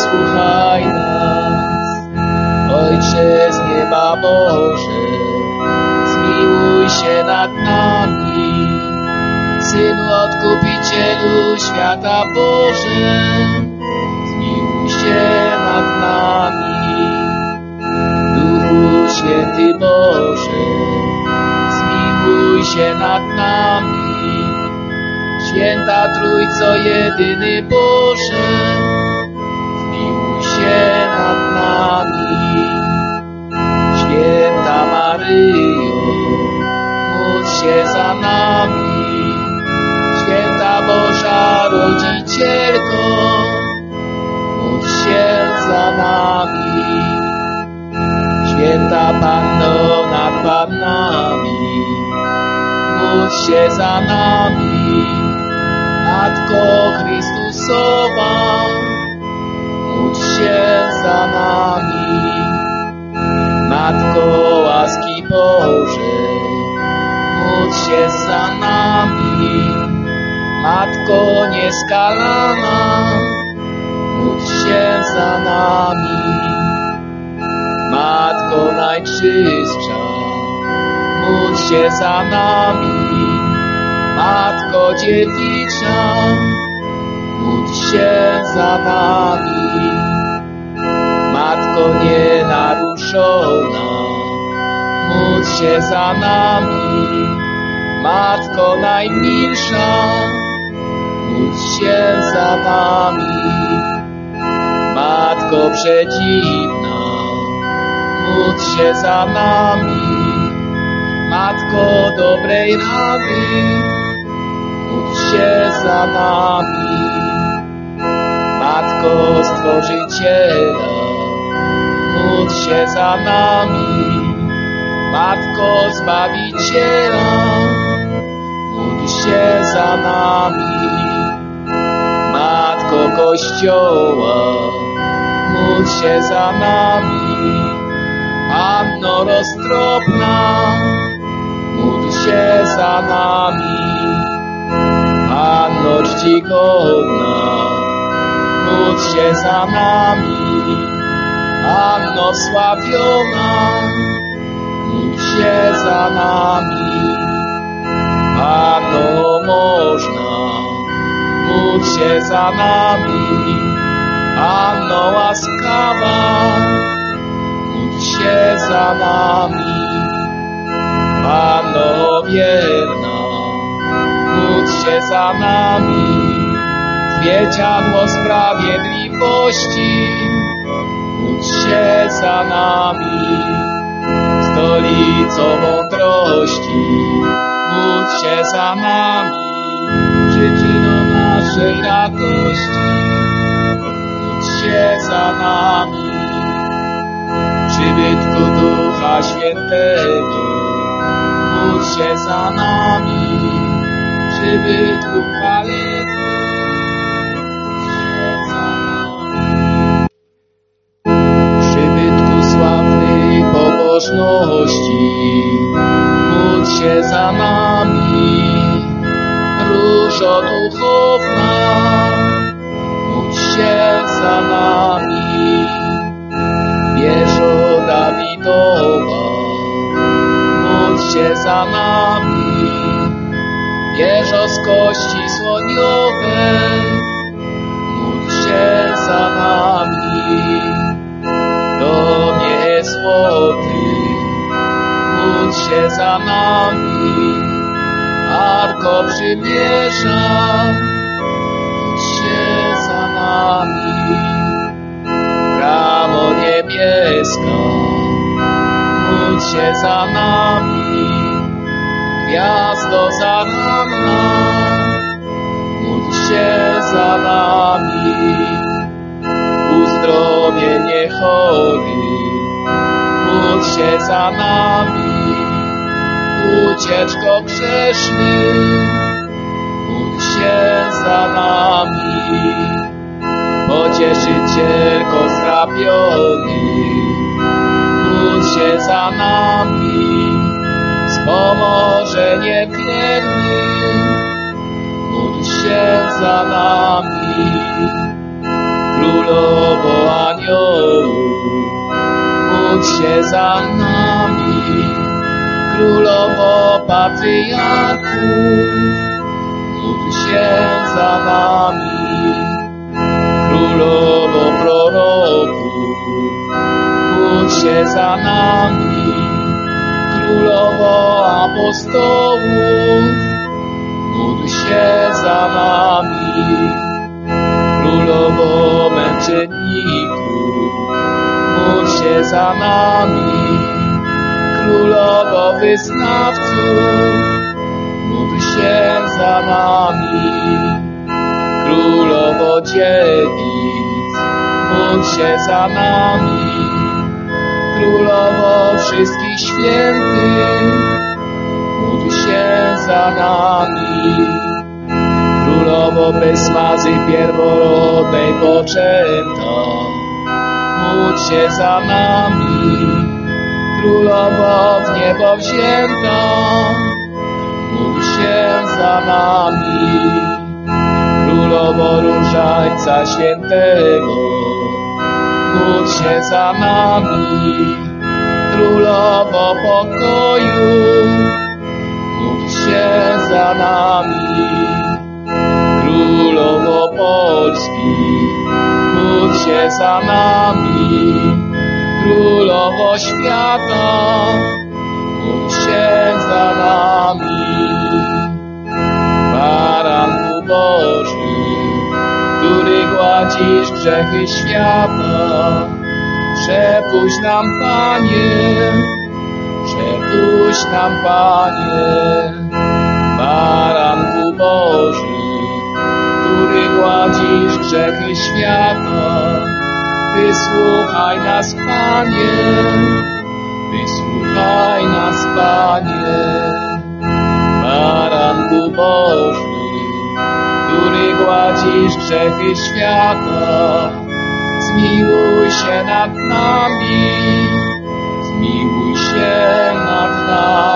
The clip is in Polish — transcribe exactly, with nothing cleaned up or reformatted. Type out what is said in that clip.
wysłuchaj nas. Ojcze z nieba Boże, zmiłuj się nad nami. Synu Odkupicielu świata Boże, zmiłuj się nad nami. Duchu Święty Boże, zmiłuj się nad nami. Święta Trójco jedyny Boże, zmiłuj się nad nami. Święta Maryjo, módl się za nami. Święta Boża Rodzicielko, módl się za nami. Święta Panno nad Pannami, módl się za nami. Matko Chrystusowa, módl się za nami. Matko łaski Bożej, módl się za nami. Matko nieskalana, módl się za nami. Matko Najczystsza, módl się za nami. Matko Dziewicza, módl się za nami. Matko nienaruszona, módl się za nami. Matko Najmilsza, módl się za nami. Matko Przedziwna, módl się za nami. Matko dobrej rady, módl się za nami. Matko Stworzyciela, módl się za nami. Matko Zbawiciela, módl się za nami. Matko Kościoła, módl się za nami. Panno roztropna, módl się za nami. Panno czcigodna, módl się za nami. Panno wsławiona, módl się za nami. Panno można, módl się za nami. Panno łaskawa, módl się za nami. Panno wierna, módl się za nami. Zwierciadło sprawiedliwości, módl się za nami. Stolicą mądrości, módl się za nami. Przyczyną naszej radości, módl się za nami. Przybytku Ducha Świętego, módl się za nami. Przybytku chwalnego, módl się za nami. Przybytku sławnej pobożności, módl się za nami. Różo duchowna, módl się za nami. Wieżo Dawidowa, módl się za nami. Wieżo z kości słoniowej, módl się za nami. Domie złoty, módl się za nami. Arko Przymierza, módl się za nami. Bramo niebieska, módl się za nami. Gwiazdo zaranna, módl się za nami. Uzdrowienie chorych, módl się za nami. Ucieczko grzesznych, módl się za nami. Pocieszycielko zrabionych, módl się za nami. Wspomożenie wiernych, módl się za nami. Królowo za nami. Królowo patriarchów, módl się za nami. Królowo proroków, módl się za nami. Królowo apostołów, módl się za nami. Królowo męczenników, módl się za nami. Królowo wyznawców, módl się za nami. Królowo dziewic, módl się za nami. Królowo wszystkich świętych, módl się za nami. Królowo bez mazy pierworodnej poczęta, módl się za nami. Królowo w niebo wzięta, módl się za nami. Królowo Różańca Świętego, módl się za nami. Królowo pokoju, módl się za nami. Królowo Polski, módl się za nami. Królowo świata, módl się za nami. Baranku Boży, który gładzisz grzechy świata, przepuść nam, Panie, przepuść nam, Panie. Baranku Boży, który gładzisz grzechy świata, wysłuchaj nas, Panie, wysłuchaj nas, Panie. Baranku Boży, który gładzisz grzechy świata, zmiłuj się nad nami, zmiłuj się nad nami.